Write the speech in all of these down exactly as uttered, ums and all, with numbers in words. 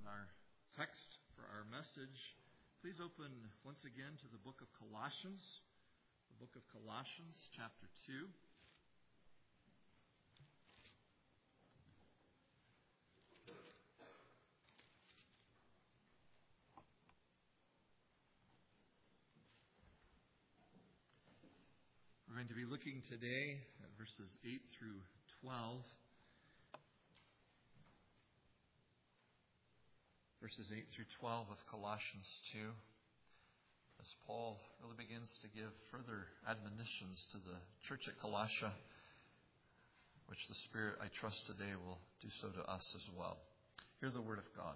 Our text for our message, please open once again to the book of Colossians, the book of Colossians, chapter two. We're going to be looking today at verses eight through twelve. Verses eight through twelve of Colossians two, as Paul really begins to give further admonitions to the church at Colossia, which the Spirit, I trust today, will do so to us as well. Hear the word of God.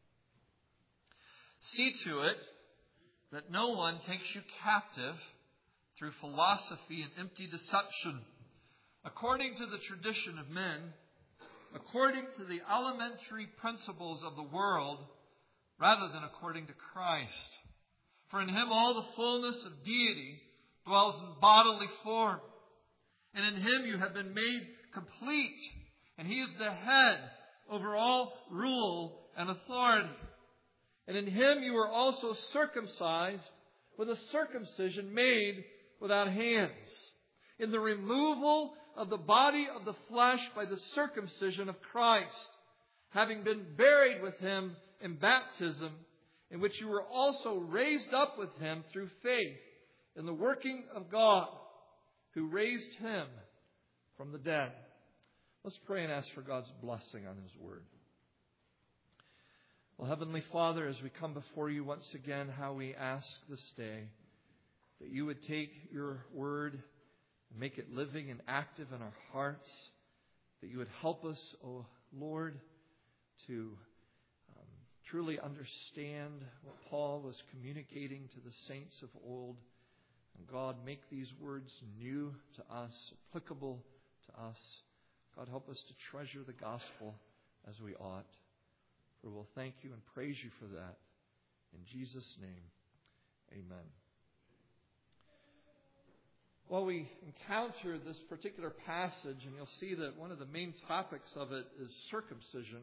See to it that no one takes you captive through philosophy and empty deception, according to the tradition of men, according to the elementary principles of the world, rather than according to Christ. For in Him all the fullness of deity dwells in bodily form. And in Him you have been made complete. And He is the head over all rule and authority. And in Him you were also circumcised with a circumcision made without hands, in the removal of the body of the flesh by the circumcision of Christ, having been buried with Him in baptism, in which you were also raised up with Him through faith in the working of God, who raised Him from the dead. Let's pray and ask for God's blessing on His Word. Well, Heavenly Father, as we come before you once again, how we ask this day that you would take your Word and make it living and active in our hearts, that you would help us, O Lord, to um, truly understand what Paul was communicating to the saints of old. And God, make these words new to us, applicable to us. God, help us to treasure the gospel as we ought. For we'll thank you and praise you for that. In Jesus' name, amen. Well, we encounter this particular passage, and you'll see that one of the main topics of it is circumcision.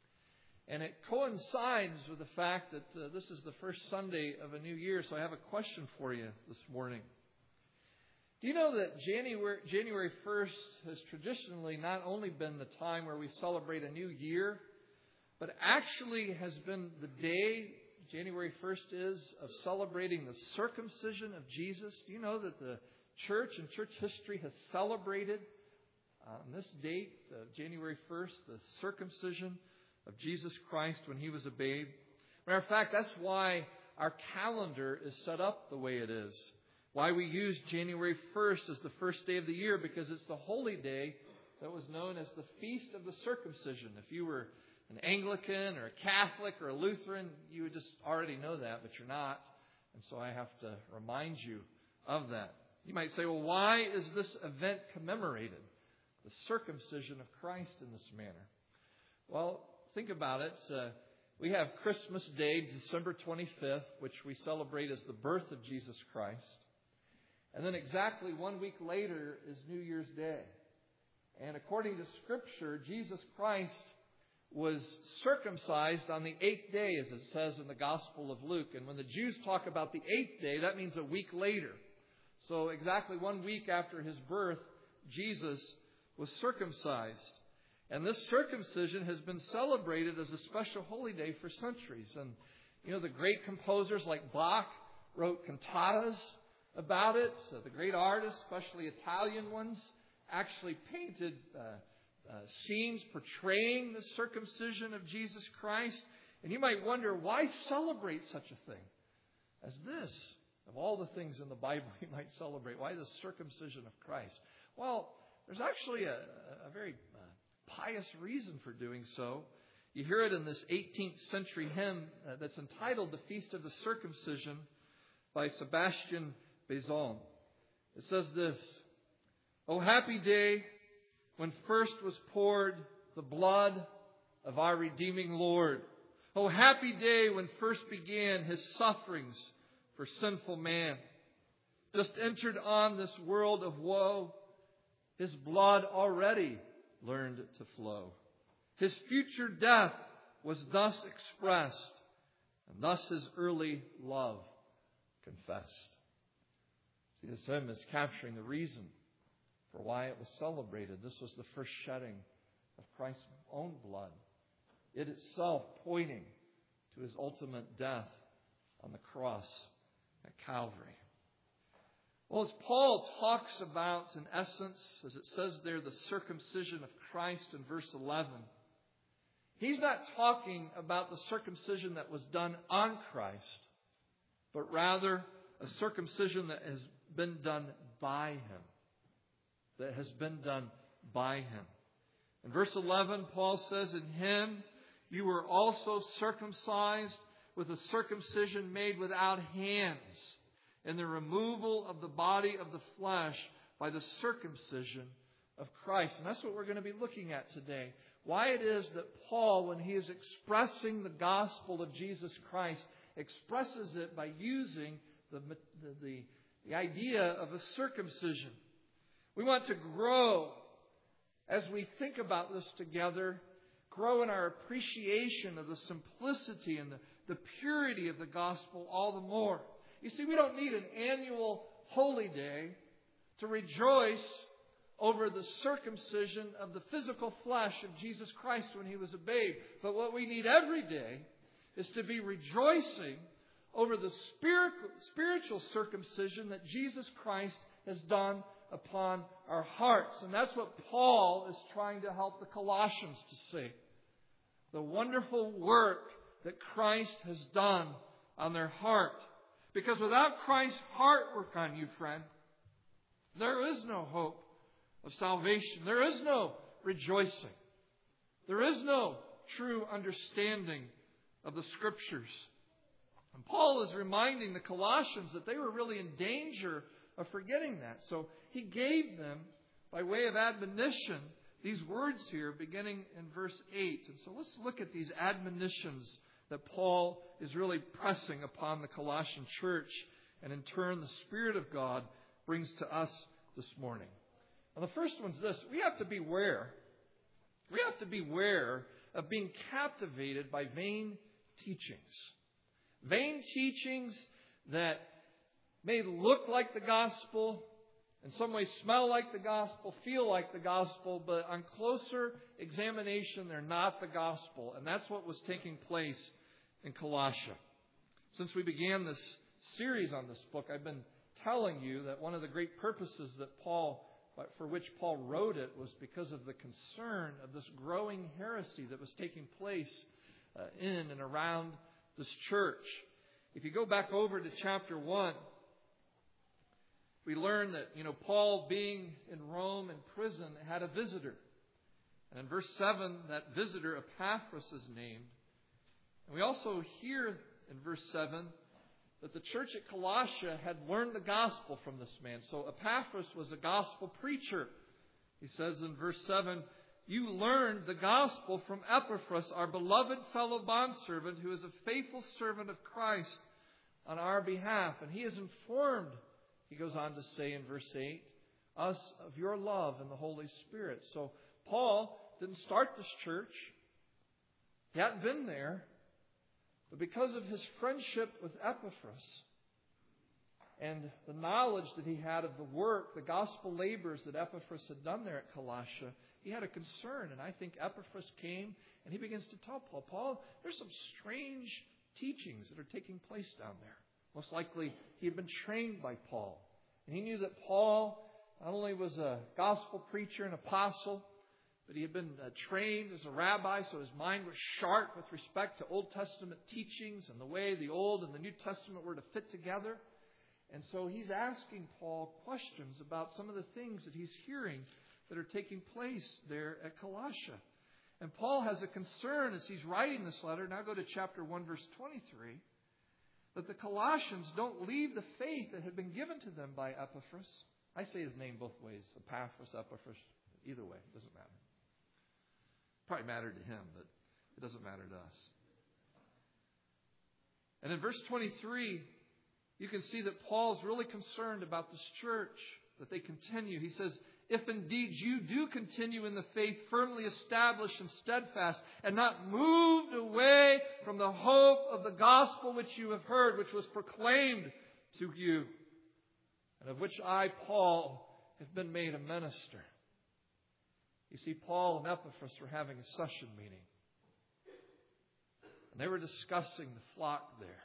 And it coincides with the fact that uh, this is the first Sunday of a new year, so I have a question for you this morning. Do you know that January, January first has traditionally not only been the time where we celebrate a new year, but actually has been the day, January first is, of celebrating the circumcision of Jesus? Do you know that the church and church history has celebrated uh, on this date, uh, January first, the circumcision of Jesus Christ when He was a babe? Matter of fact, that's why our calendar is set up the way it is. Why we use January first as the first day of the year, because it's the holy day that was known as the Feast of the Circumcision. If you were an Anglican or a Catholic or a Lutheran, you would just already know that, but you're not. And so I have to remind you of that. You might say, well, why is this event commemorated? The circumcision of Christ in this manner. Well, think about it. Uh, we have Christmas Day, December twenty-fifth, which we celebrate as the birth of Jesus Christ. And then exactly one week later is New Year's Day. And according to Scripture, Jesus Christ was circumcised on the eighth day, as it says in the Gospel of Luke. And when the Jews talk about the eighth day, that means a week later. So exactly one week after His birth, Jesus was circumcised. And this circumcision has been celebrated as a special holy day for centuries. And, you know, the great composers like Bach wrote cantatas about it. So the great artists, especially Italian ones, actually painted uh, uh, scenes portraying the circumcision of Jesus Christ. And you might wonder, why celebrate such a thing as this? Of all the things in the Bible you might celebrate, why the circumcision of Christ? Well, there's actually a, a very uh, pious reason for doing so. You hear it in this eighteenth century hymn uh, that's entitled The Feast of the Circumcision by Sebastian Bezon. It says this: "O happy day when first was poured the blood of our redeeming Lord. O happy day when first began His sufferings for sinful man. Just entered on this world of woe, His blood already learned to flow. His future death was thus expressed, and thus his early love confessed. See, this hymn is capturing the reason for why it was celebrated. This was the first shedding of Christ's own blood, it itself pointing to his ultimate death on the cross at Calvary. Well, as Paul talks about, in essence, as it says there, the circumcision of Christ in verse eleven, he's not talking about the circumcision that was done on Christ, but rather a circumcision that has been done by him. That has been done by him. In verse eleven, Paul says, in him you were also circumcised with a circumcision made without hands, in the removal of the body of the flesh by the circumcision of Christ. And that's what we're going to be looking at today. Why it is that Paul, when he is expressing the gospel of Jesus Christ, expresses it by using the, the, the, the idea of a circumcision. We want to grow as we think about this together, grow in our appreciation of the simplicity and the, the purity of the gospel all the more. You see, we don't need an annual holy day to rejoice over the circumcision of the physical flesh of Jesus Christ when he was a babe. But what we need every day is to be rejoicing over the spiritual circumcision that Jesus Christ has done upon our hearts. And that's what Paul is trying to help the Colossians to see. The wonderful work that Christ has done on their heart. Because without Christ's heart work on you, friend, there is no hope of salvation. There is no rejoicing. There is no true understanding of the Scriptures. And Paul is reminding the Colossians that they were really in danger of forgetting that. So he gave them, by way of admonition, these words here beginning in verse eight. And so let's look at these admonitions that Paul is really pressing upon the Colossian church, and in turn the Spirit of God brings to us this morning. And the first one's this: we have to beware. We have to beware of being captivated by vain teachings. Vain teachings that may look like the gospel, in some ways smell like the gospel, feel like the gospel, but on closer examination, they're not the gospel. And that's what was taking place in Colossia. Since we began this series on this book, I've been telling you that one of the great purposes that Paul, for which Paul wrote it, was because of the concern of this growing heresy that was taking place uh, in and around this church. If you go back over to chapter one, we learn that, you know, Paul, being in Rome in prison, had a visitor. And in verse seven, that visitor, Epaphras, is named. And we also hear in verse seven that the church at Colossia had learned the gospel from this man. So Epaphras was a gospel preacher. He says in verse seven, you learned the gospel from Epaphras, our beloved fellow bondservant, who is a faithful servant of Christ on our behalf. And he is informed, he goes on to say in verse eight, us of your love in the Holy Spirit. So Paul didn't start this church. He hadn't been there. But because of his friendship with Epaphras and the knowledge that he had of the work, the gospel labors that Epaphras had done there at Colossia, he had a concern. And I think Epaphras came and he begins to tell Paul, Paul, there's some strange teachings that are taking place down there. Most likely he had been trained by Paul. And he knew that Paul not only was a gospel preacher and apostle, but he had been uh, trained as a rabbi, so his mind was sharp with respect to Old Testament teachings and the way the Old and the New Testament were to fit together. And so he's asking Paul questions about some of the things that he's hearing that are taking place there at Colossia. And Paul has a concern as he's writing this letter. Now go to chapter one, verse twenty-three. That the Colossians don't leave the faith that had been given to them by Epaphras. I say his name both ways, Epaphras, Epaphras, either way, it doesn't matter. Probably mattered to him, but it doesn't matter to us. And in verse twenty-three, you can see that Paul is really concerned about this church, that they continue. He says, if indeed you do continue in the faith, firmly established and steadfast, and not moved away from the hope of the gospel which you have heard, which was proclaimed to you, and of which I, Paul, have been made a minister. You see, Paul and Epaphras were having a session meeting. And they were discussing the flock there.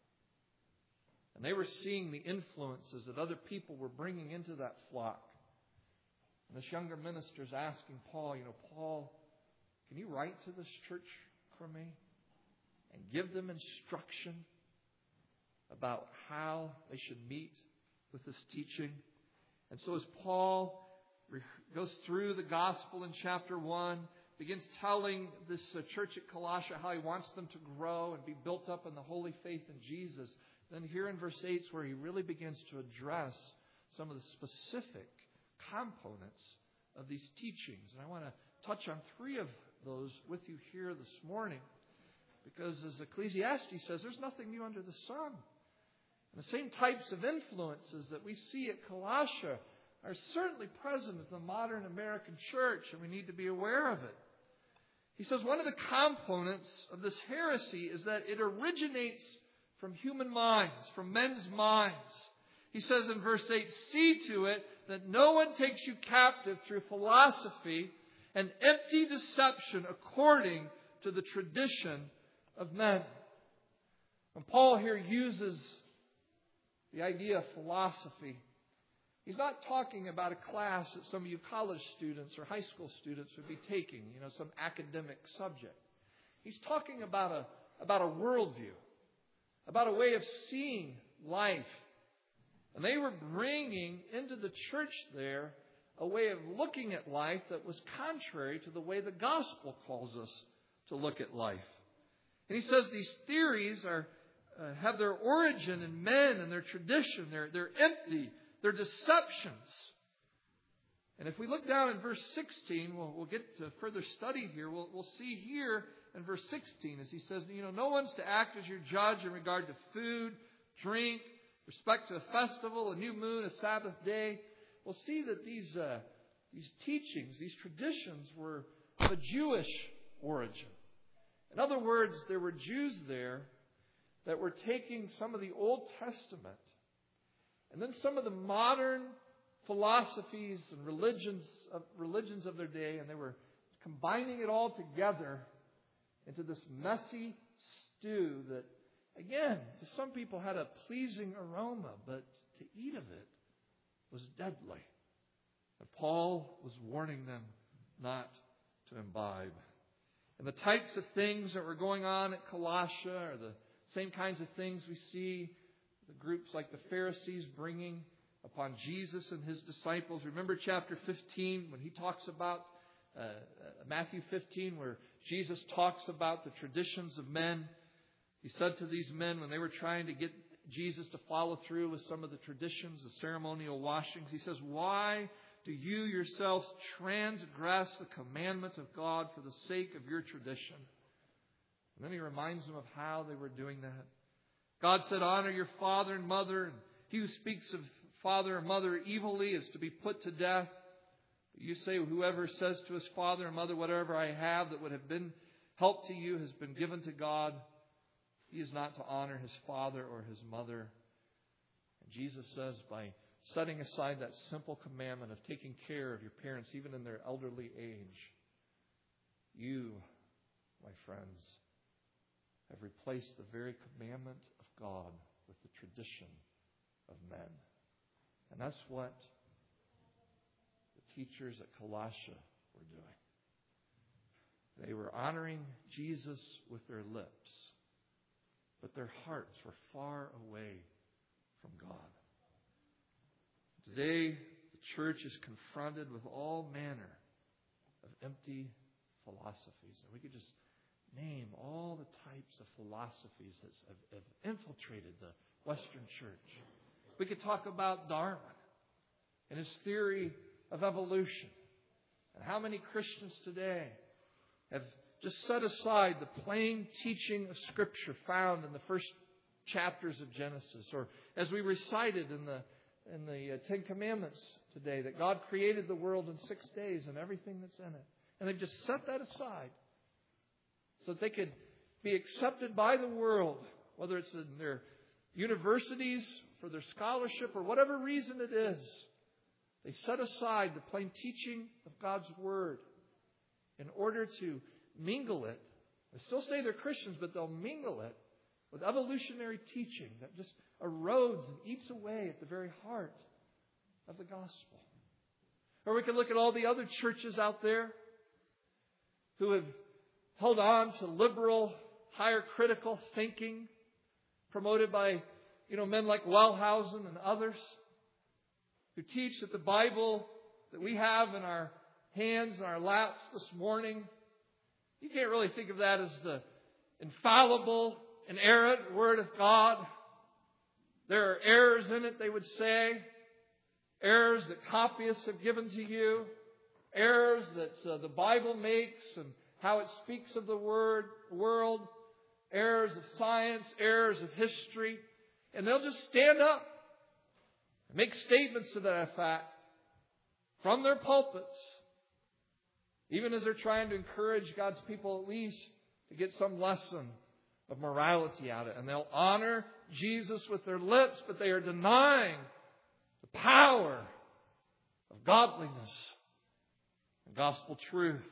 And they were seeing the influences that other people were bringing into that flock. And this younger minister is asking Paul, you know, Paul, can you write to this church for me? And give them instruction about how they should meet with this teaching. And so as Paul goes through the gospel in chapter one, begins telling this uh, church at Colossae how he wants them to grow and be built up in the holy faith in Jesus. Then here in verse eight is where he really begins to address some of the specific components of these teachings. And I want to touch on three of those with you here this morning. Because as Ecclesiastes says, there's nothing new under the sun. And the same types of influences that we see at Colossae are certainly present in the modern American church, and we need to be aware of it. He says one of the components of this heresy is that it originates from human minds, from men's minds. He says in verse eight, see to it that no one takes you captive through philosophy and empty deception according to the tradition of men. And Paul here uses the idea of philosophy. He's not talking about a class that some of you college students or high school students would be taking, you know, some academic subject. He's talking about a, about a worldview, about a way of seeing life. And they were bringing into the church there a way of looking at life that was contrary to the way the gospel calls us to look at life. And he says these theories are uh, have their origin in men and their tradition. They're, they're empty. They're deceptions. And if we look down in verse sixteen, we'll, we'll get to further study here. We'll, we'll see here in verse sixteen as he says, you know, no one's to act as your judge in regard to food, drink, respect to a festival, a new moon, a Sabbath day. We'll see that these uh, these teachings, these traditions were of a Jewish origin. In other words, there were Jews there that were taking some of the Old Testament and then some of the modern philosophies and religions of, religions of their day, and they were combining it all together into this messy stew that, again, to some people had a pleasing aroma, but to eat of it was deadly. And Paul was warning them not to imbibe. And the types of things that were going on at Colossae are the same kinds of things we see the groups like the Pharisees bringing upon Jesus and His disciples. Remember chapter fifteen when He talks about, uh, Matthew fifteen, where Jesus talks about the traditions of men. He said to these men when they were trying to get Jesus to follow through with some of the traditions, the ceremonial washings, He says, why do you yourselves transgress the commandment of God for the sake of your tradition? And then He reminds them of how they were doing that. God said, honor your father and mother, and he who speaks of father or mother evilly is to be put to death. But you say, whoever says to his father or mother, whatever I have that would have been help to you has been given to God. He is not to honor his father or his mother. And Jesus says, by setting aside that simple commandment of taking care of your parents, even in their elderly age, you, my friends, have replaced the very commandment of God with the tradition of men. And that's what the teachers at Colossae were doing. They were honoring Jesus with their lips, but their hearts were far away from God. Today, the church is confronted with all manner of empty philosophies. And we could just name all the types of philosophies that have, have infiltrated the Western church. We could talk about Darwin and his theory of evolution, and how many Christians today have just set aside the plain teaching of Scripture found in the first chapters of Genesis, or as we recited in the in the uh, Ten Commandments today that God created the world in six days and everything that's in it. And they've just set that aside so that they could be accepted by the world, whether it's in their universities for their scholarship or whatever reason it is. They set aside the plain teaching of God's Word in order to mingle it. They still say they're Christians, but they'll mingle it with evolutionary teaching that just erodes and eats away at the very heart of the gospel. Or we can look at all the other churches out there who have held on to liberal, higher critical thinking promoted by, you know, men like Wellhausen and others who teach that the Bible that we have in our hands and our laps this morning, you can't really think of that as the infallible, inerrant Word of God. There are errors in it, they would say. Errors that copyists have given to you. Errors that uh, the Bible makes and how it speaks of the word, world. Errors of science, errors of history. And they'll just stand up and make statements to that effect from their pulpits, even as they're trying to encourage God's people at least to get some lesson of morality out of it. And they'll honor Jesus with their lips, but they are denying the power of godliness and gospel truth.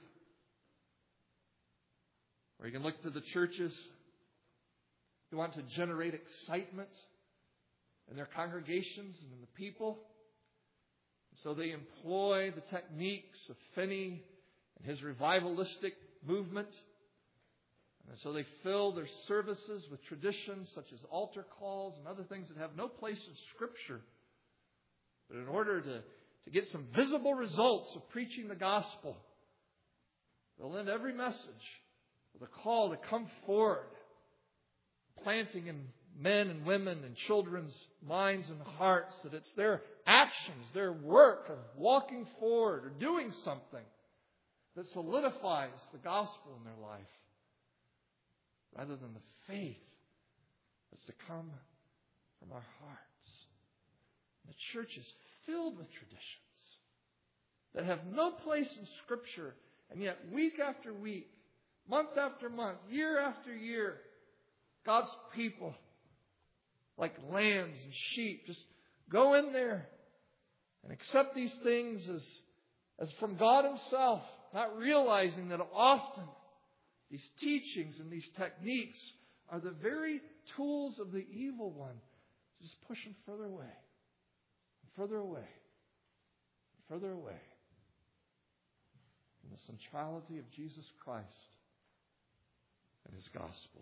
Or you can look to the churches who want to generate excitement in their congregations and in the people. And so they employ the techniques of Finney and his revivalistic movement. And so they fill their services with traditions such as altar calls and other things that have no place in Scripture. But in order to, to get some visible results of preaching the gospel, they'll end every message with a call to come forward, planting in men and women and children's minds and hearts that it's their actions, their work of walking forward or doing something that solidifies the gospel in their life, rather than the faith that's to come from our hearts. The church is filled with traditions that have no place in Scripture, and yet week after week, month after month, year after year, God's people, like lambs and sheep, just go in there and accept these things as, as from God Himself, not realizing that often these teachings and these techniques are the very tools of the evil one to just push them further away, and further away, and further away from the centrality of Jesus Christ and His gospel.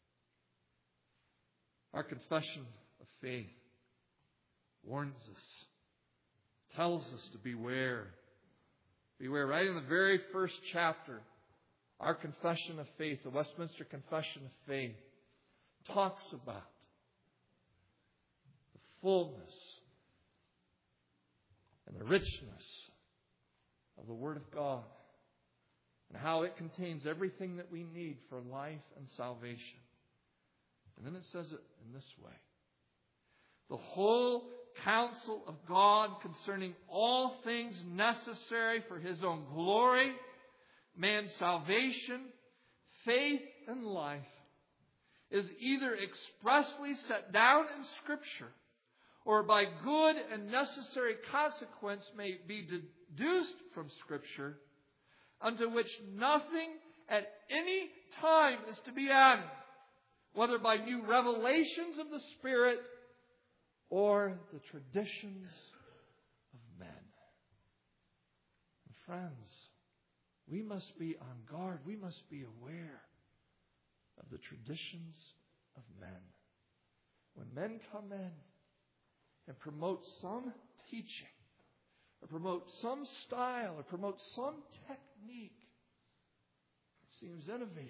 Our confession of faith warns us, tells us to beware. Beware. Right in the very first chapter, our confession of faith, the Westminster Confession of Faith, talks about the fullness and the richness of the Word of God and how it contains everything that we need for life and salvation. And then it says it in this way: the whole counsel of God concerning all things necessary for His own glory, man's salvation, faith, and life is either expressly set down in Scripture or by good and necessary consequence may be deduced from Scripture, unto which nothing at any time is to be added, whether by new revelations of the Spirit or the traditions of men. And friends, we must be on guard. We must be aware of the traditions of men. When men come in and promote some teaching, or promote some style, or promote some technique that seems innovative,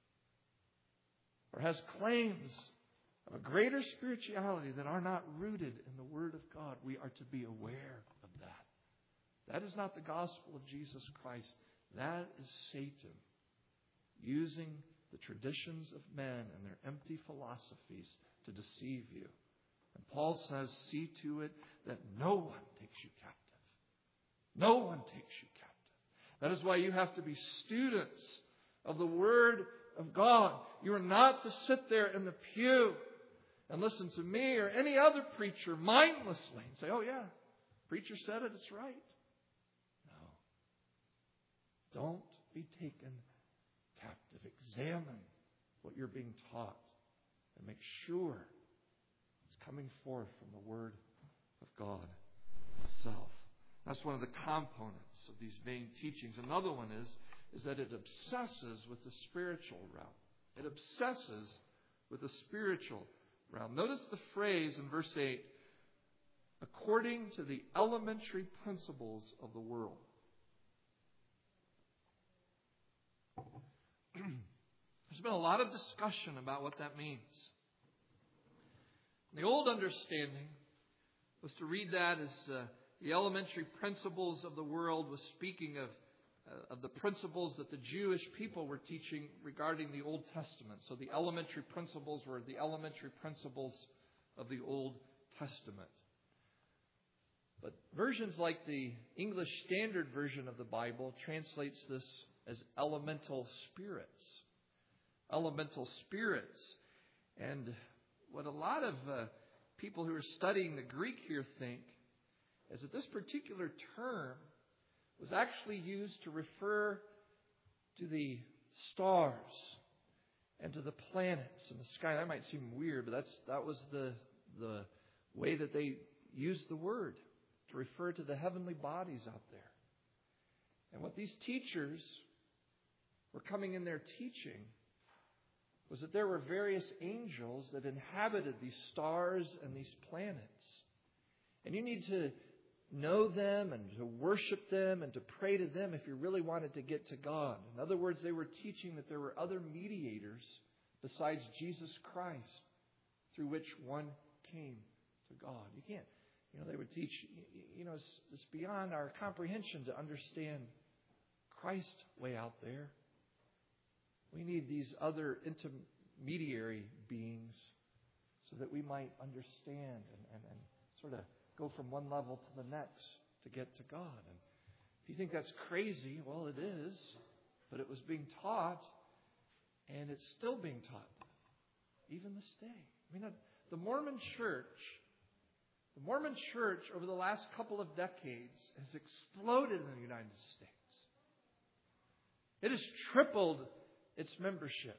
or has claims of a greater spirituality that are not rooted in the Word of God, we are to be aware of that. That is not the gospel of Jesus Christ. That is Satan using the traditions of men and their empty philosophies to deceive you And Paul says, see to it that no one takes you captive. No one takes you captive. That is why you have to be students of the Word of God. You are not to sit there in the pew and listen to me or any other preacher mindlessly and say, oh yeah, preacher said it, it's right. No. Don't be taken captive. Examine what you're being taught and make sure it's coming forth from the Word of God itself. That's one of the components of these main teachings. Another one is, is that it obsesses with the spiritual realm. It obsesses with the spiritual realm. Notice the phrase in verse eight, according to the elementary principles of the world. There's been a lot of discussion about what that means. The old understanding was to read that as uh, the elementary principles of the world was speaking of, uh, of the principles that the Jewish people were teaching regarding the Old Testament. So the elementary principles were the elementary principles of the Old Testament. But versions like the English Standard Version of the Bible translates this as elemental spirits. Elemental spirits. And what a lot of uh, people who are studying the Greek here think is that this particular term was actually used to refer to the stars and to the planets in the sky. That might seem weird, but that's that was the the way that they used the word, to refer to the heavenly bodies out there. And what these teachers were coming in there teaching was that there were various angels that inhabited these stars and these planets. And you need to know them and to worship them and to pray to them if you really wanted to get to God. In other words, they were teaching that there were other mediators besides Jesus Christ through which one came to God. You can't, you know, they would teach, you know, it's, it's beyond our comprehension to understand Christ's way out there. We need these other intermediary beings so that we might understand and, and, and sort of go from one level to the next to get to God. And if you think that's crazy, well, it is. But it was being taught, and it's still being taught, even this day. I mean, the Mormon Church, the Mormon Church over the last couple of decades has exploded in the United States. It has tripled its membership.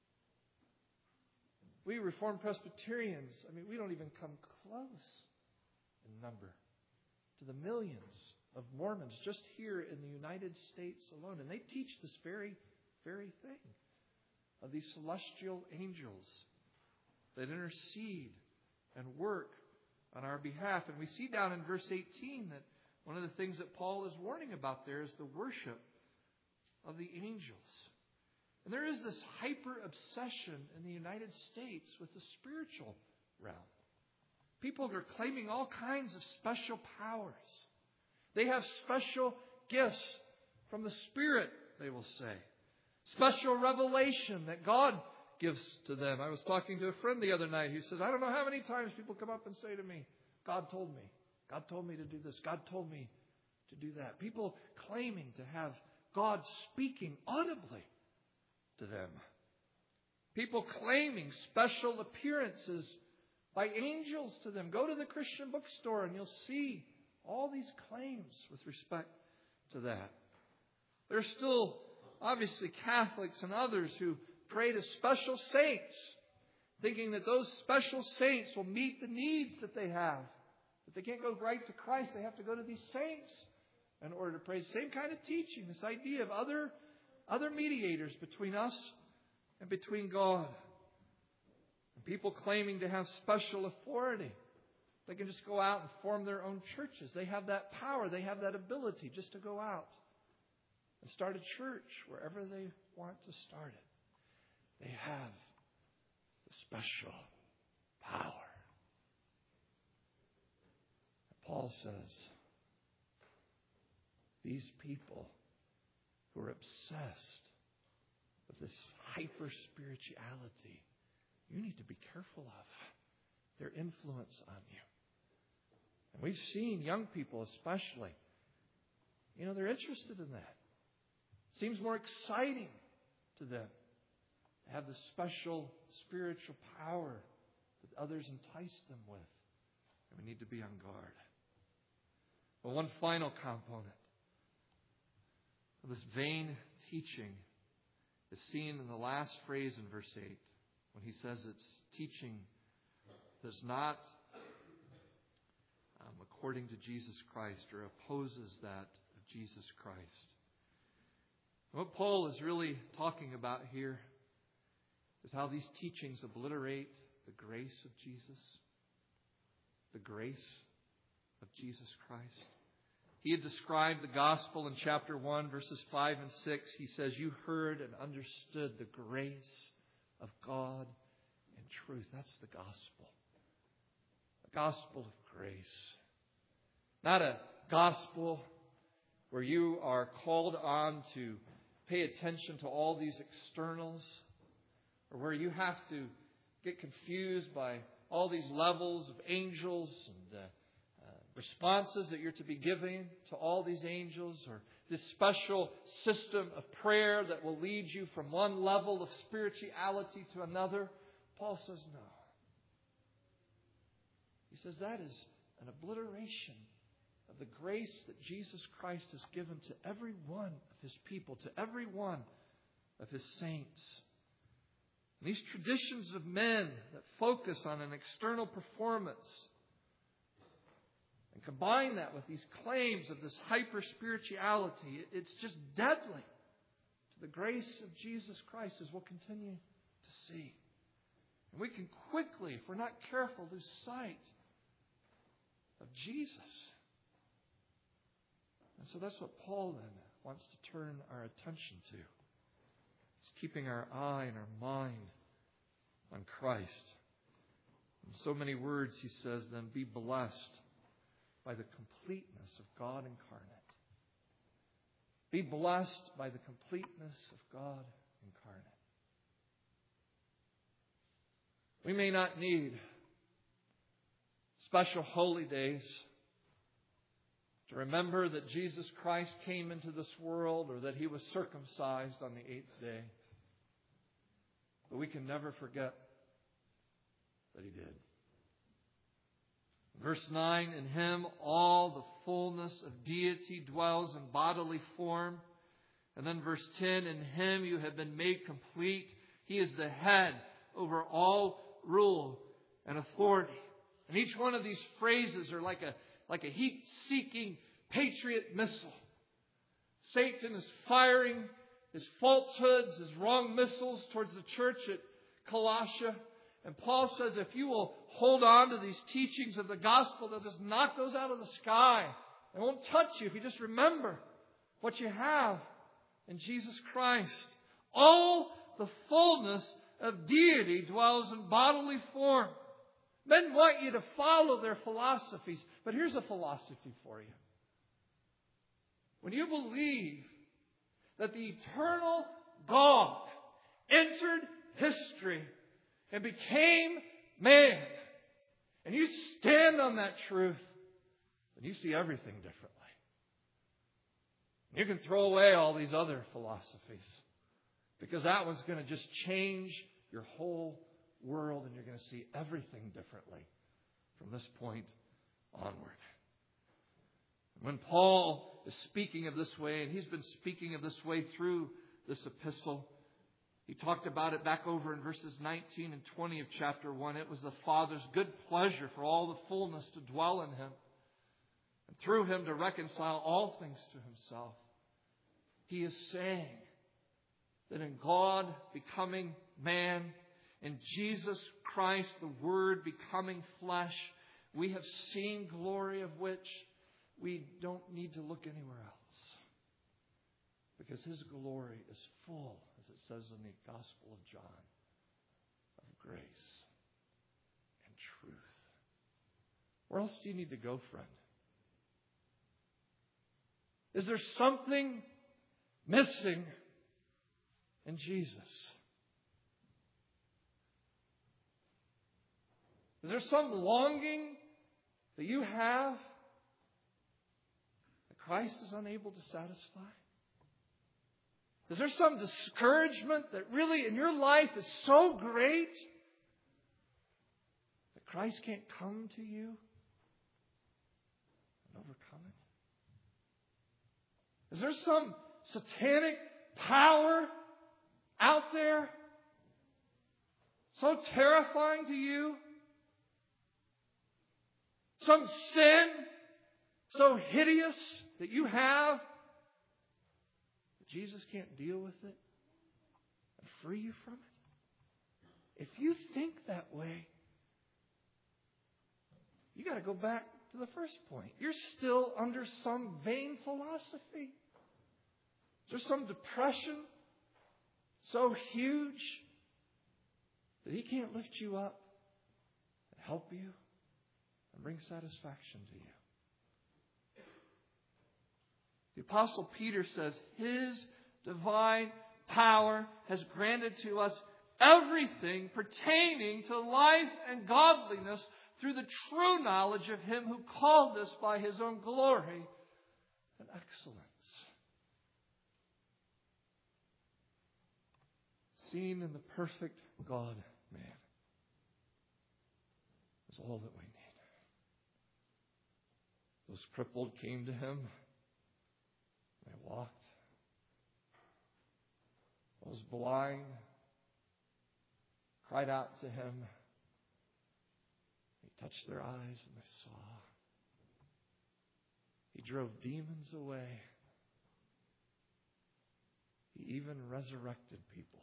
We Reformed Presbyterians, I mean, we don't even come close in number to the millions of Mormons just here in the United States alone. And they teach this very, very thing of these celestial angels that intercede and work on our behalf. And we see down in verse eighteen that one of the things that Paul is warning about there is the worship of the angels. And there is this hyper-obsession in the United States with the spiritual realm. People are claiming all kinds of special powers. They have special gifts from the Spirit, they will say. Special revelation that God gives to them. I was talking to a friend the other night who says, I don't know how many times people come up and say to me, God told me. God told me to do this. God told me to do that. People claiming to have God speaking audibly to them. People claiming special appearances by angels to them. Go to the Christian bookstore and you'll see all these claims with respect to that. There are still, obviously, Catholics and others who pray to special saints, thinking that those special saints will meet the needs that they have. But they can't go right to Christ. They have to go to these saints in order to pray. Same kind of teaching, this idea of other, other mediators between us and between God. And people claiming to have special authority. They can just go out and form their own churches. They have that power. They have that ability just to go out and start a church wherever they want to start it. They have the special power. Paul says, these people who are obsessed with this hyper-spirituality, you need to be careful of. their influence on you. And we've seen young people especially, you know, they're interested in that. It seems more exciting to them to have the special spiritual power that others entice them with. And we need to be on guard. But one final component of this vain teaching is seen in the last phrase in verse eight, when he says it's teaching that's not um, according to Jesus Christ, or opposes that of Jesus Christ. And what Paul is really talking about here is how these teachings obliterate the grace of Jesus, the grace of Jesus Christ. He had described the gospel in chapter one, verses five and six. He says, you heard and understood the grace of God and truth. That's the gospel. A gospel of grace. Not a gospel where you are called on to pay attention to all these externals, or where you have to get confused by all these levels of angels and uh, uh, responses that you're to be giving to all these angels, or this special system of prayer that will lead you from one level of spirituality to another. Paul says no. He says that is an obliteration of the grace that Jesus Christ has given to every one of His people, to every one of His saints. And these traditions of men that focus on an external performance and combine that with these claims of this hyper-spirituality, it's just deadly to the grace of Jesus Christ, as we'll continue to see. And we can quickly, if we're not careful, lose sight of Jesus. And so that's what Paul then wants to turn our attention to. It's keeping our eye and our mind on Christ. In so many words, he says, then be blessed by the completeness of God incarnate. Be blessed by the completeness of God incarnate. We may not need special holy days to remember that Jesus Christ came into this world, or that He was circumcised on the eighth day. But we can never forget that He did. Verse nine, in Him all the fullness of deity dwells in bodily form. And then verse ten, in Him you have been made complete. He is the head over all rule and authority. And each one of these phrases are like a like a heat-seeking patriot missile. Satan is firing his falsehoods, his wrong missiles towards the church at Colossia. And Paul says, if you will hold on to these teachings of the gospel, they'll just knock those out of the sky. They won't touch you if you just remember what you have in Jesus Christ. All the fullness of deity dwells in bodily form. Men want you to follow their philosophies. But here's a philosophy for you. When you believe that the eternal God entered history and became man, and you stand on that truth, then you see everything differently. You can throw away all these other philosophies, because that one's going to just change your whole world, and you're going to see everything differently from this point onward. When Paul is speaking of this way, and he's been speaking of this way through this epistle, he talked about it back over in verses nineteen and twenty of chapter one. It was the Father's good pleasure for all the fullness to dwell in Him, and through Him to reconcile all things to Himself. He is saying that in God becoming man, in Jesus Christ, the Word becoming flesh, we have seen glory of which we don't need to look anywhere else. Because His glory is full, as it says in the Gospel of John, of grace and truth. Where else do you need to go, friend? Is there something missing in Jesus? Is there some longing that you have that Christ is unable to satisfy? Is there some discouragement that really in your life is so great that Christ can't come to you and overcome it? Is there some satanic power out there so terrifying to you? Some sin so hideous that you have that Jesus can't deal with it and free you from it? If you think that way, you got to go back to the first point. You're still under some vain philosophy. Is there some depression so huge that He can't lift you up and help you and bring satisfaction to you? The Apostle Peter says His divine power has granted to us everything pertaining to life and godliness through the true knowledge of Him who called us by His own glory and excellence. Seen in the perfect God-man is all that we need. Those crippled came to Him. They walked. Those blind cried out to Him. He touched their eyes and they saw. He drove demons away. He even resurrected people.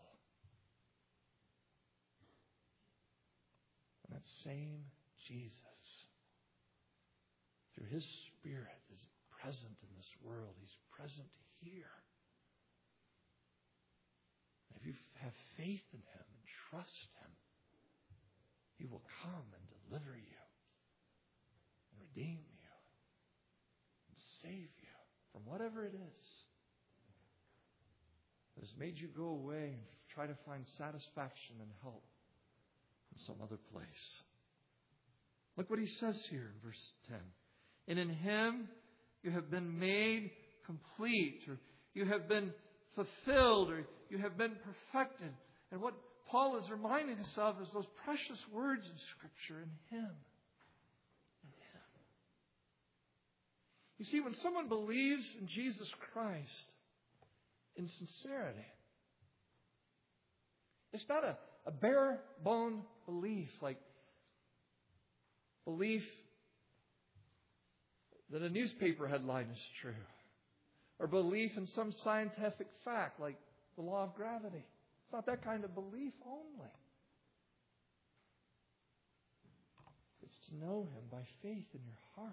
And that same Jesus, through His Spirit, is present in this world. He's present here. And if you have faith in Him and trust Him, He will come and deliver you and redeem you and save you from whatever it is that has made you go away and try to find satisfaction and help in some other place. Look what he says here in verse ten. And in Him you have been made complete, or you have been fulfilled, or you have been perfected. And what Paul is reminding us of is those precious words in Scripture, in Him. In Him. You see, when someone believes in Jesus Christ in sincerity, it's not a, a bare bone belief, like belief that a newspaper headline is true, or belief in some scientific fact like the law of gravity. It's not that kind of belief only. It's to know Him by faith in your heart.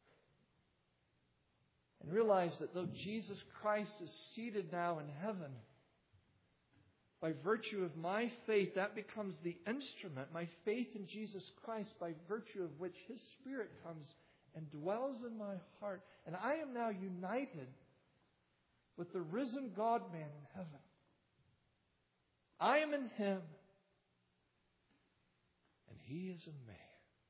And realize that though Jesus Christ is seated now in heaven, by virtue of my faith, that becomes the instrument, my faith in Jesus Christ, by virtue of which His Spirit comes and dwells in my heart. And I am now united with the risen God-man in heaven. I am in Him, and He is in me.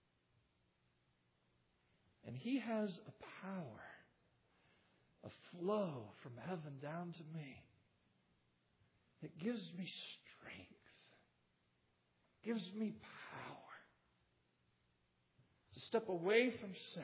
And He has a power, a flow from heaven down to me that gives me strength, gives me power to step away from sin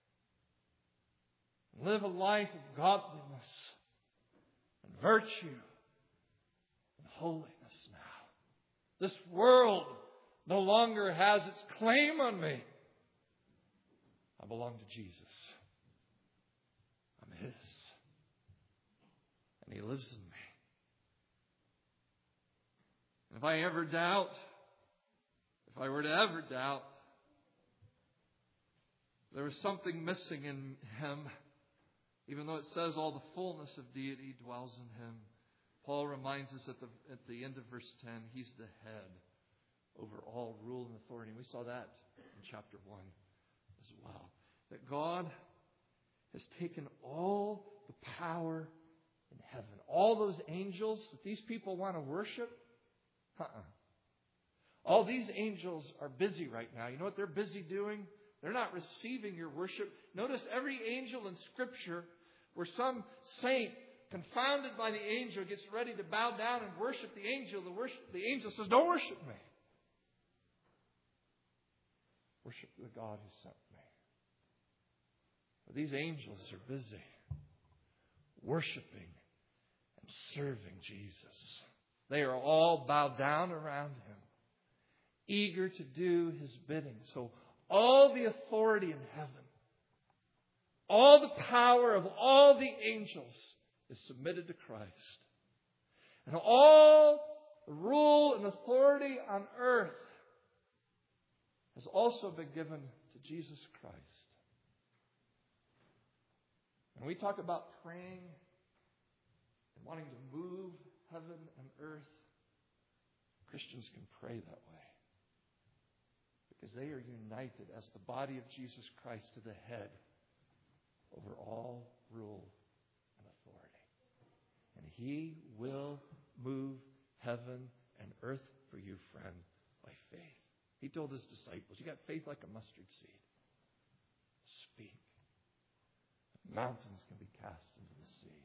and live a life of godliness and virtue and holiness now. This world no longer has its claim on me. I belong to Jesus. I'm His. And He lives in me. And if I ever doubt, if I were to ever doubt, there was something missing in Him, even though it says all the fullness of deity dwells in Him. Paul reminds us at the at the end of verse ten, He's the head over all rule and authority. And we saw that in chapter one as well. That God has taken all the power in heaven. All those angels that these people want to worship, uh-uh. All these angels are busy right now. You know what they're busy doing? They're not receiving your worship. Notice every angel in Scripture where some saint, confounded by the angel, gets ready to bow down and worship the angel, the, worship, the angel says, don't worship me. Worship the God who sent me. But these angels are busy worshiping and serving Jesus. They are all bowed down around Him, eager to do His bidding. So all the authority in heaven, all the power of all the angels is submitted to Christ. And all the rule and authority on earth has also been given to Jesus Christ. When we talk about praying and wanting to move heaven and earth, Christians can pray that way. Because they are united as the body of Jesus Christ to the head over all rule and authority. And He will move heaven and earth for you, friend, by faith. He told His disciples, you got faith like a mustard seed. Speak. Mountains can be cast into the sea.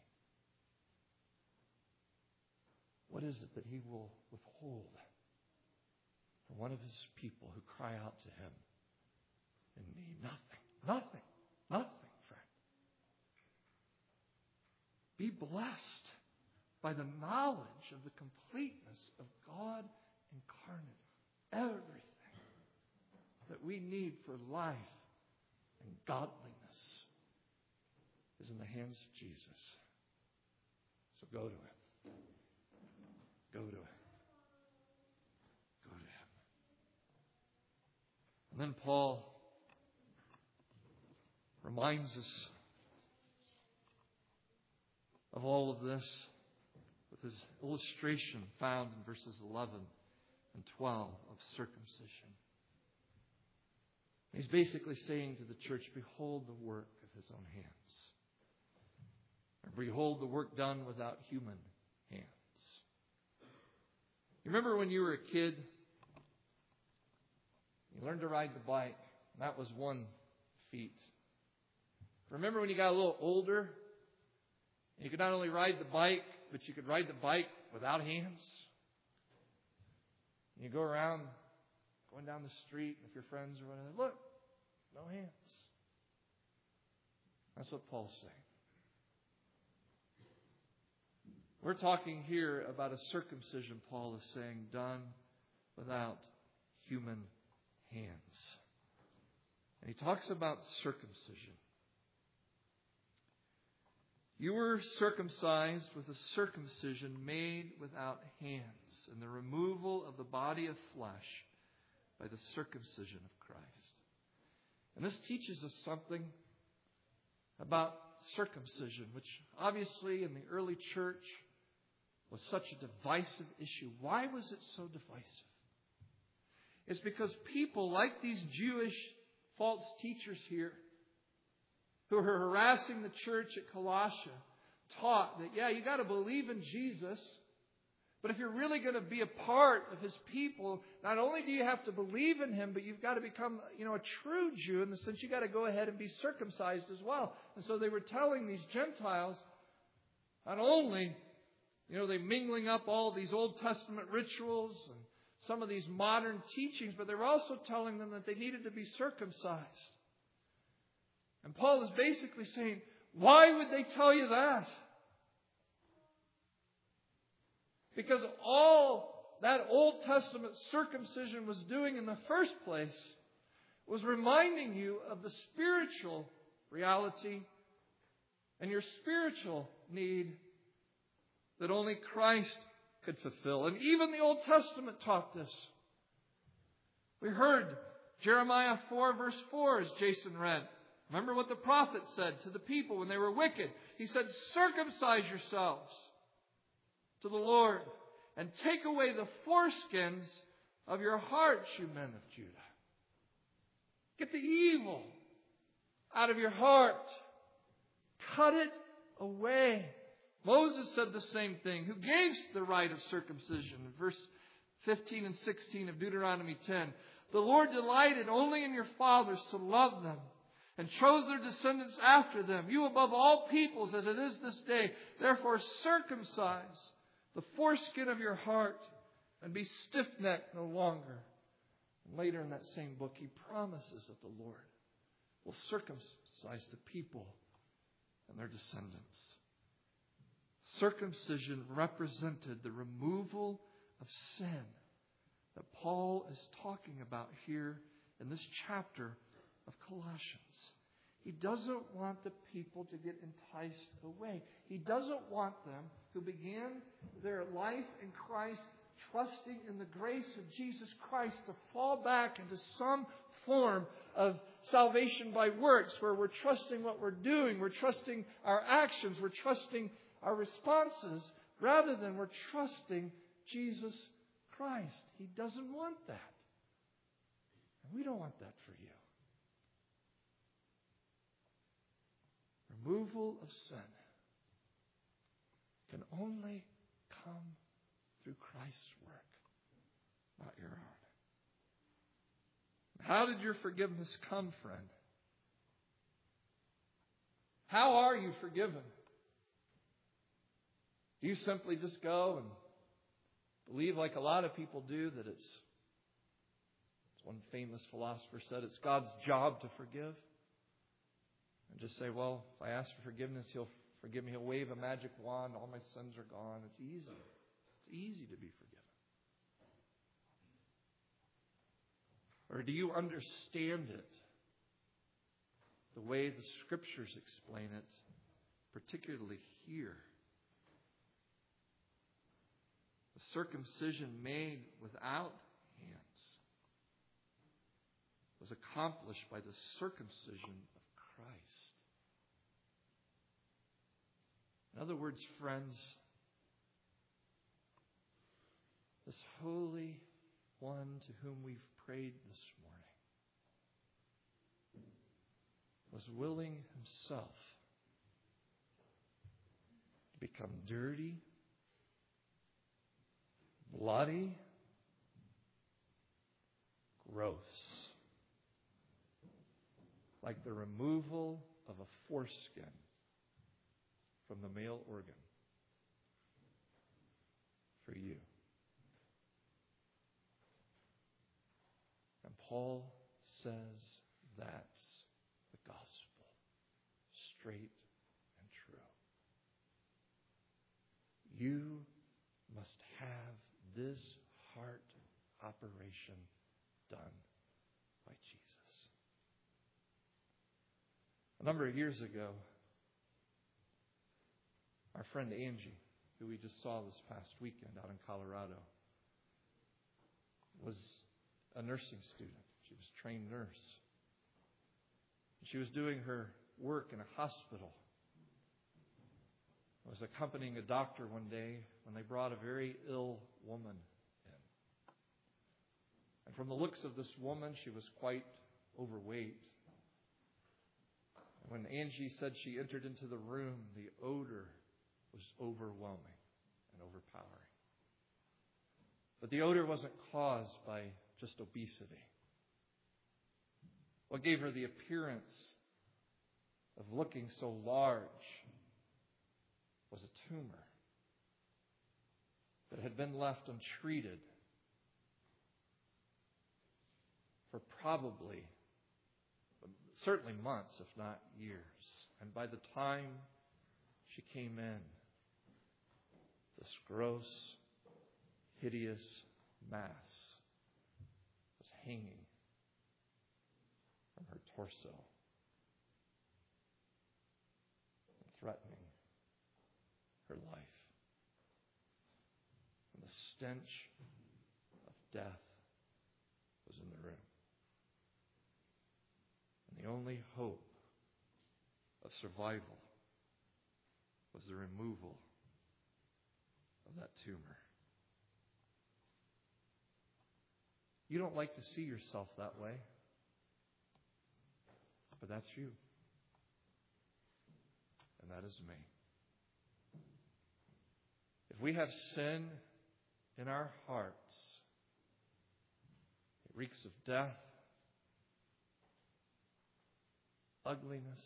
What is it that He will withhold from one of His people who cry out to Him in need? Nothing. Nothing. Nothing, friend. Be blessed by the knowledge of the completeness of God incarnate. Everything that we need for life and godliness is in the hands of Jesus. So go to Him. Go to Him. Go to Him. And then Paul reminds us of all of this with his illustration found in verses eleven and twelve of circumcision. He's basically saying to the church, behold the work of His own hands. Or behold the work done without human hands. You remember when you were a kid, you learned to ride the bike, and that was one feat. Remember when you got a little older, you could not only ride the bike, but you could ride the bike without hands? You go around going down the street with your friends or whatever. Look, no hands. That's what Paul's saying. We're talking here about a circumcision, Paul is saying, done without human hands. And he talks about circumcision. You were circumcised with a circumcision made without hands, and the removal of the body of flesh by the circumcision of Christ. And this teaches us something about circumcision, which obviously in the early church was such a divisive issue. Why was it so divisive? It's because people like these Jewish false teachers here who were harassing the church at Colossia taught that, yeah, you got to believe in Jesus, but if you're really going to be a part of His people, not only do you have to believe in Him, but you've got to become, you know, a true Jew in the sense you got to go ahead and be circumcised as well. And so they were telling these Gentiles, not only, you know, they mingling up all these Old Testament rituals and some of these modern teachings, but they were also telling them that they needed to be circumcised. And Paul is basically saying, why would they tell you that? Because all that Old Testament circumcision was doing in the first place was reminding you of the spiritual reality and your spiritual need that only Christ could fulfill. And even the Old Testament taught this. We heard Jeremiah four verse four as Jason read. Remember what the prophet said to the people when they were wicked. He said, circumcise yourselves to the Lord and take away the foreskins of your hearts, you men of Judah. Get the evil out of your heart. Cut it away. Moses said the same thing, who gave the rite of circumcision. Verse fifteen and sixteen of Deuteronomy ten. The Lord delighted only in your fathers to love them, and chose their descendants after them, you above all peoples as it is this day. Therefore circumcise the foreskin of your heart, and be stiff-necked no longer. And later in that same book, he promises that the Lord will circumcise the people and their descendants. Circumcision represented the removal of sin that Paul is talking about here in this chapter of Colossians. He doesn't want the people to get enticed away. He doesn't want them who began their life in Christ, trusting in the grace of Jesus Christ, to fall back into some form of salvation by works, where we're trusting what we're doing, we're trusting our actions, we're trusting our responses, rather than we're trusting Jesus Christ. He doesn't want that. And we don't want that for you. Removal of sin can only come through Christ's work, not your own. How did your forgiveness come, friend? How are you forgiven? Do you simply just go and believe, like a lot of people do, that it's, as one famous philosopher said, it's God's job to forgive? And just say, well, if I ask for forgiveness, He'll forgive me. He'll wave a magic wand. All my sins are gone. It's easy. It's easy to be forgiven. Or do you understand it the way the Scriptures explain it, particularly here? The circumcision made without hands was accomplished by the circumcision of Christ. In other words, friends, this Holy One to whom we've prayed this morning was willing Himself to become dirty, bloody, gross, like the removal of a foreskin from the male organ for you. And Paul says that's the gospel, straight and true. You must have this heart operation done by Jesus. A number of years ago, our friend Angie, who we just saw this past weekend out in Colorado, was a nursing student. She was a trained nurse. She was doing her work in a hospital. I was accompanying a doctor one day when they brought a very ill woman in. And from the looks of this woman, she was quite overweight. And when Angie said she entered into the room, the odor was overwhelming and overpowering. But the odor wasn't caused by just obesity. What gave her the appearance of looking so large was a tumor that had been left untreated for probably, certainly months, if not years. And by the time she came in, this gross, hideous mass was hanging from her torso and threatening her life. And the stench of death was in the room. And the only hope of survival was the removal of that tumor. You don't like to see yourself that way, but that's you. And that is me. If we have sin in our hearts, reeks of death, ugliness,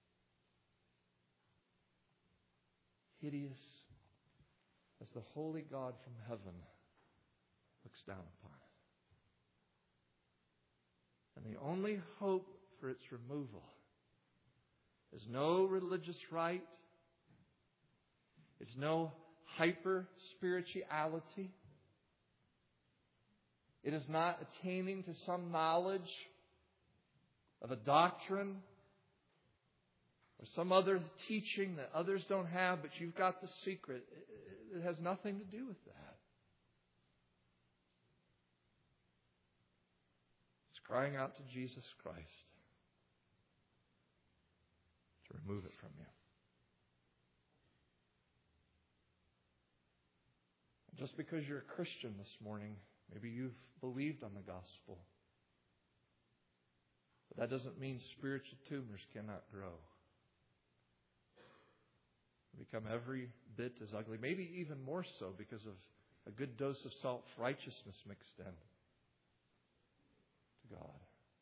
hideous, as the holy God from heaven looks down upon it. And the only hope for its removal is no religious rite. It's no hyper-spirituality. It is not attaining to some knowledge of a doctrine or some other teaching that others don't have, but you've got the secret. It has nothing to do with that. It's crying out to Jesus Christ to remove it from you. Just because you're a Christian this morning, maybe you've believed on the gospel, but that doesn't mean spiritual tumors cannot grow. Become every bit as ugly, maybe even more so because of a good dose of self-righteousness mixed in to God.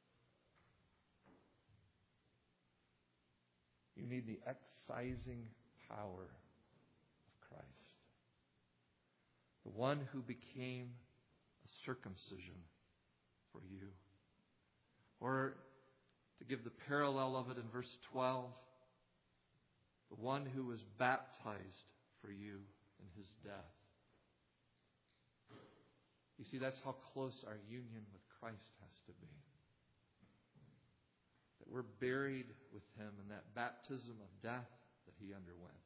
You need the excising power of Christ. The one who became a circumcision for you. Or to give the parallel of it in verse twelve, the one who was baptized for you in His death. You see, that's how close our union with Christ has to be. That we're buried with Him in that baptism of death that He underwent.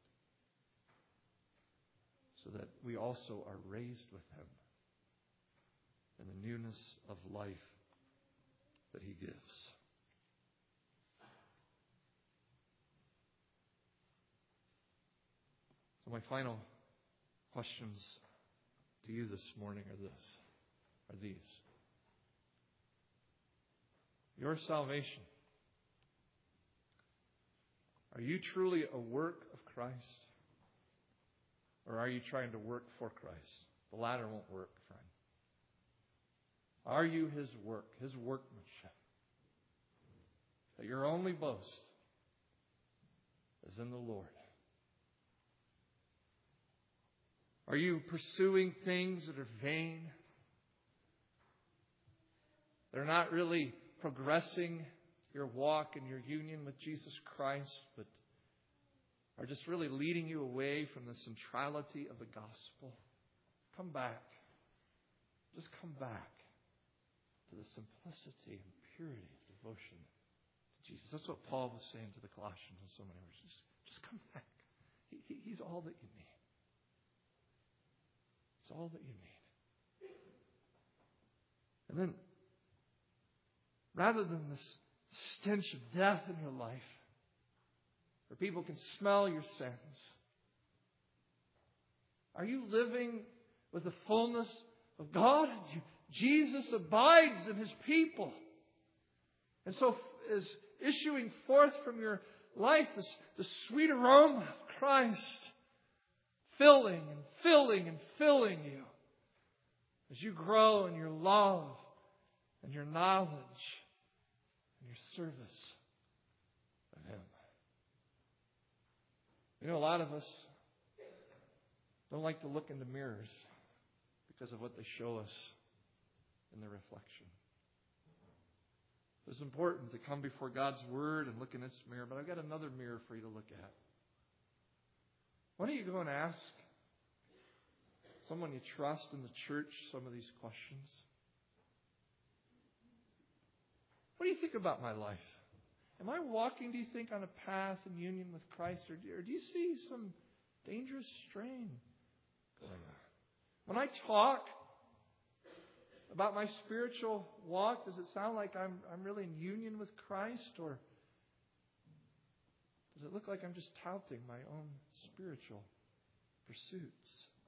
So that we also are raised with Him in the newness of life that He gives. So my final questions to you this morning are this, are these. Your salvation. Are you truly a work of Christ? Or are you trying to work for Christ? The latter won't work, friend. Are you His work, His workmanship? That your only boast is in the Lord. Are you pursuing things that are vain? They're not really progressing your walk and your union with Jesus Christ, but are just really leading you away from the centrality of the gospel. Come back. Just come back to the simplicity and purity of devotion to Jesus. That's what Paul was saying to the Colossians in so many words. Just, just come back. He, he, he's all that you need. It's all that you need. And then, rather than this stench of death in your life, where people can smell your sins, are you living with the fullness of God? Jesus abides in His people. And so is issuing forth from your life this, the sweet aroma of Christ, filling and filling and filling you as you grow in your love and your knowledge and your service of Him. You know, a lot of us don't like to look into mirrors because of what they show us in the reflection. It's important to come before God's Word and look in its mirror, but I've got another mirror for you to look at. Why don't you go and ask someone you trust in the church some of these questions? What do you think about my life? Am I walking, do you think, on a path in union with Christ? Or do, or do you see some dangerous strain going on? When I talk about my spiritual walk, does it sound like I'm, I'm really in union with Christ? Or does it look like I'm just touting my own spiritual pursuits?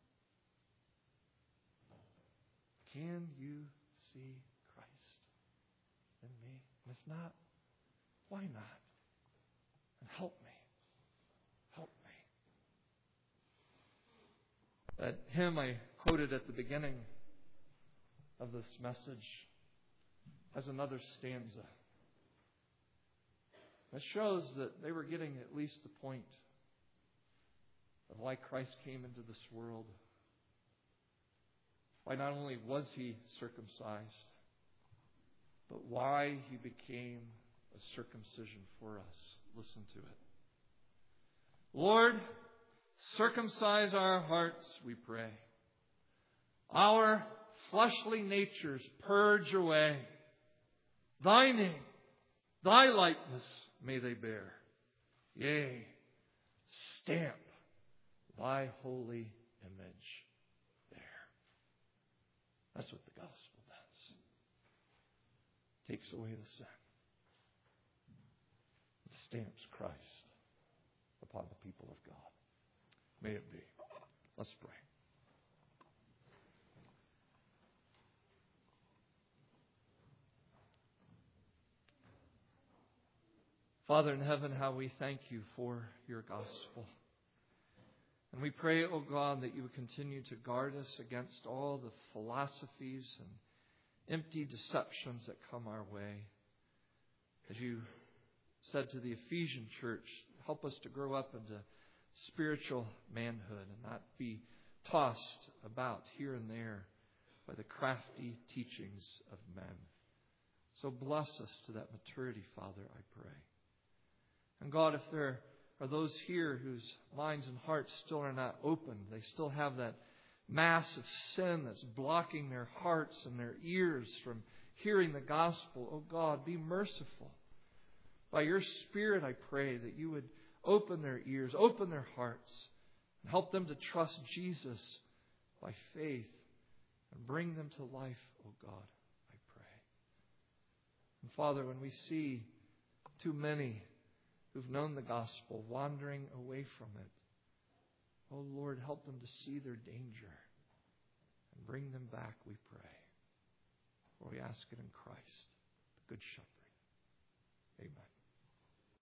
Can you see Christ in me? And if not, why not? And help me. Help me. That hymn I quoted at the beginning of this message has another stanza that shows that they were getting at least the point of why Christ came into this world. Why not only was He circumcised, but why He became a circumcision for us. Listen to it. Lord, circumcise our hearts, we pray. Our fleshly natures purge away. Thy name, Thy likeness may they bear. Yea, stamp Thy holy image there. That's what the gospel does. Takes away the sin. It stamps Christ upon the people of God. May it be. Let's pray. Father in heaven, how we thank You for Your gospel. And we pray, O God, that You would continue to guard us against all the philosophies and empty deceptions that come our way. As You said to the Ephesian church, help us to grow up into spiritual manhood and not be tossed about here and there by the crafty teachings of men. So bless us to that maturity, Father, I pray. And God, if there are those here whose minds and hearts still are not open, they still have that mass of sin that's blocking their hearts and their ears from hearing the gospel, oh God, be merciful. By Your Spirit, I pray that You would open their ears, open their hearts, and help them to trust Jesus by faith and bring them to life, oh God, I pray. And Father, when we see too many who've known the gospel wandering away from it, oh Lord, help them to see their danger and bring them back, we pray. For we ask it in Christ, the Good Shepherd.